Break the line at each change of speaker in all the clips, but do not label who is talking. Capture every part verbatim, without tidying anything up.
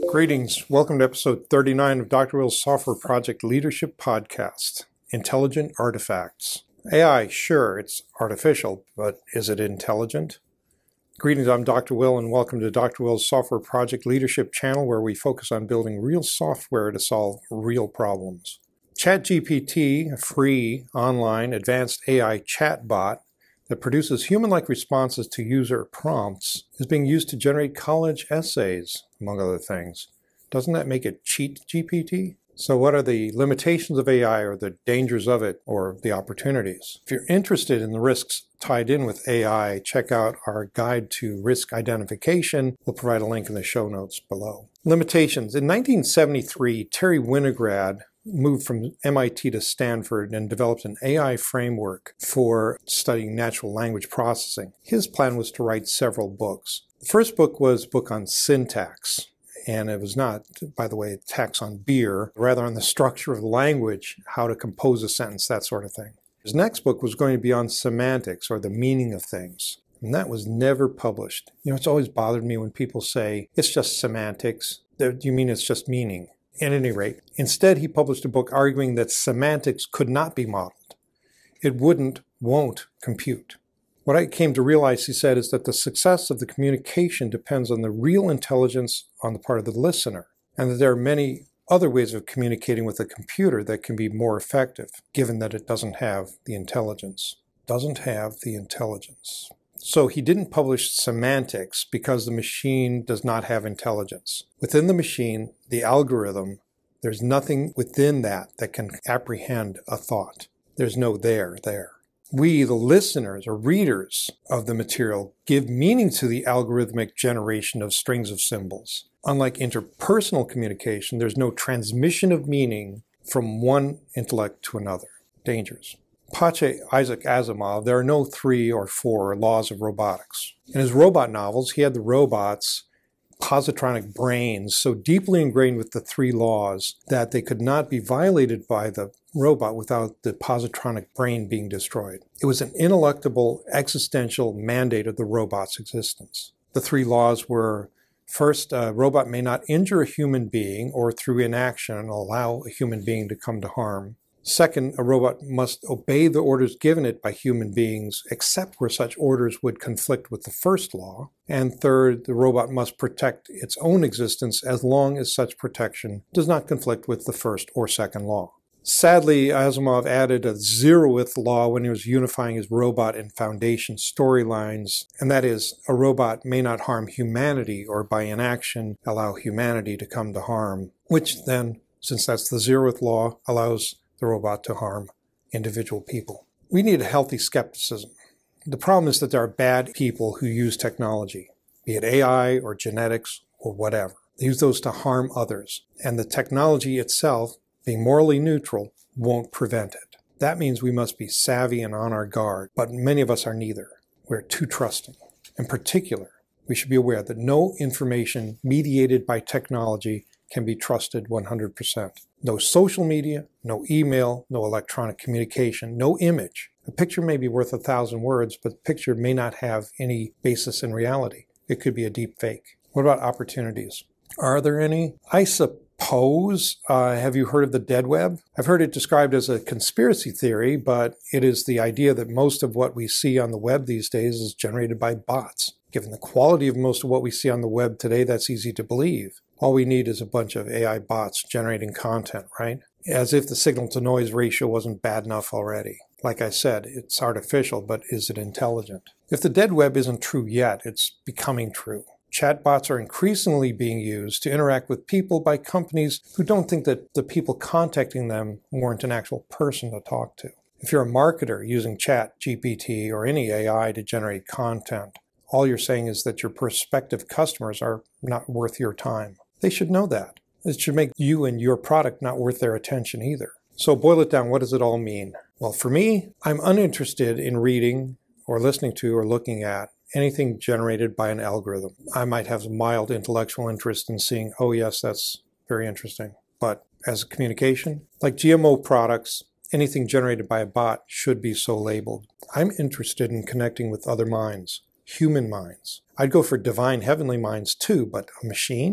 Greetings. Welcome to episode thirty-nine of Doctor Will's Software Project Leadership Podcast, Intelligent Artifacts. A I, sure, it's artificial, but is it intelligent? Greetings, I'm Doctor Will, and welcome to Doctor Will's Software Project Leadership channel, where we focus on building real software to solve real problems. ChatGPT, a free, online, advanced A I chatbot that produces human-like responses to user prompts, is being used to generate college essays, among other things. Doesn't that make it cheat G P T? So what are the limitations of A I, or the dangers of it, or the opportunities? If you're interested in the risks tied in with A I, check out our guide to risk identification. We'll provide a link in the show notes below. Limitations. In nineteen seventy-three, Terry Winograd moved from M I T to Stanford and developed an A I framework for studying natural language processing. His plan was to write several books. The first book was a book on syntax, and it was not, by the way, tax on beer, rather on the structure of the language, how to compose a sentence, that sort of thing. His next book was going to be on semantics, or the meaning of things, and that was never published. You know, it's always bothered me when people say, it's just semantics. Do you mean it's just meaning? At any rate, instead he published a book arguing that semantics could not be modeled. It wouldn't, won't compute. What I came to realize, he said, is that the success of the communication depends on the real intelligence on the part of the listener, and that there are many other ways of communicating with a computer that can be more effective, given that it doesn't have the intelligence. Doesn't have the intelligence. So he didn't publish semantics because the machine does not have intelligence. Within the machine, the algorithm, there's nothing within that that can apprehend a thought. There's no there there. We, the listeners or readers of the material, give meaning to the algorithmic generation of strings of symbols. Unlike interpersonal communication, there's no transmission of meaning from one intellect to another. Dangers. Pache Isaac Asimov, there are no three or four laws of robotics. In his robot novels, he had the robots' positronic brains so deeply ingrained with the three laws that they could not be violated by the robot without the positronic brain being destroyed. It was an ineluctable existential mandate of the robot's existence. The three laws were, first, a robot may not injure a human being or through inaction allow a human being to come to harm. Second, a robot must obey the orders given it by human beings, except where such orders would conflict with the first law. And third, the robot must protect its own existence as long as such protection does not conflict with the first or second law. Sadly, Asimov added a zeroth law when he was unifying his robot and Foundation storylines, and that is, a robot may not harm humanity or by inaction allow humanity to come to harm, which then, since that's the zeroth law, allows the robot to harm individual people. We need a healthy skepticism. The problem is that there are bad people who use technology, be it A I or genetics or whatever. They use those to harm others, and the technology itself, being morally neutral, won't prevent it. That means we must be savvy and on our guard, but many of us are neither. We're too trusting. In particular, we should be aware that no information mediated by technology can be trusted one hundred percent. No social media, no email, no electronic communication, no image. A picture may be worth a thousand words, but the picture may not have any basis in reality. It could be a deep fake. What about opportunities? Are there any? I suppose. Uh, have you heard of the dead web? I've heard it described as a conspiracy theory, but it is the idea that most of what we see on the web these days is generated by bots. Given the quality of most of what we see on the web today, that's easy to believe. All we need is a bunch of A I bots generating content, right? As if the signal-to-noise ratio wasn't bad enough already. Like I said, it's artificial, but is it intelligent? If the dead web isn't true yet, it's becoming true. Chatbots are increasingly being used to interact with people by companies who don't think that the people contacting them warrant an actual person to talk to. If you're a marketer using ChatGPT or any A I to generate content, all you're saying is that your prospective customers are not worth your time. They should know that. It should make you and your product not worth their attention either. So boil it down, what does it all mean? Well, for me, I'm uninterested in reading or listening to or looking at anything generated by an algorithm. I might have a mild intellectual interest in seeing, oh yes, that's very interesting. But as a communication, like G M O products, anything generated by a bot should be so labeled. I'm interested in connecting with other minds, human minds. I'd go for divine heavenly minds too, but a machine?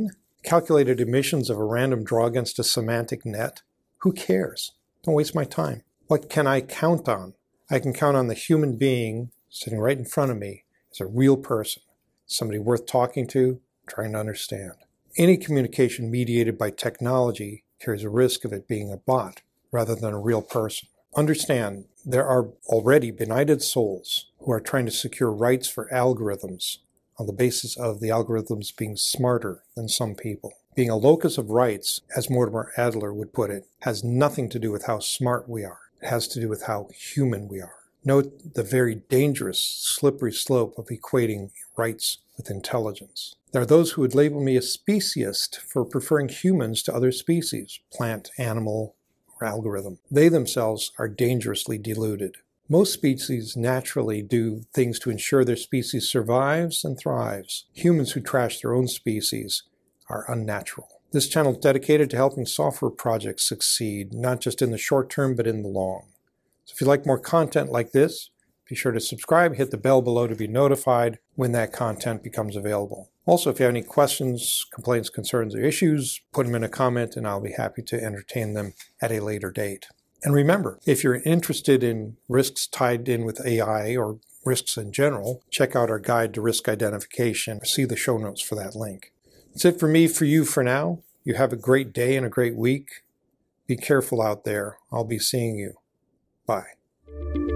calculated emissions of a random draw against a semantic net? Who cares? Don't waste my time. What can I count on? I can count on the human being sitting right in front of me as a real person, somebody worth talking to, trying to understand. Any communication mediated by technology carries a risk of it being a bot rather than a real person. Understand, there are already benighted souls who are trying to secure rights for algorithms on the basis of the algorithms being smarter than some people. Being a locus of rights, as Mortimer Adler would put it, has nothing to do with how smart we are. It has to do with how human we are. Note the very dangerous, slippery slope of equating rights with intelligence. There are those who would label me a speciesist for preferring humans to other species, plant, animal, or algorithm. They themselves are dangerously deluded. Most species naturally do things to ensure their species survives and thrives. Humans who trash their own species are unnatural. This channel is dedicated to helping software projects succeed, not just in the short term, but in the long. So if you like more content like this, be sure to subscribe, hit the bell below to be notified when that content becomes available. Also, if you have any questions, complaints, concerns, or issues, put them in a comment and I'll be happy to entertain them at a later date. And remember, if you're interested in risks tied in with A I or risks in general, check out our guide to risk identification or see the show notes for that link. That's it for me, for you for now. You have a great day and a great week. Be careful out there. I'll be seeing you. Bye.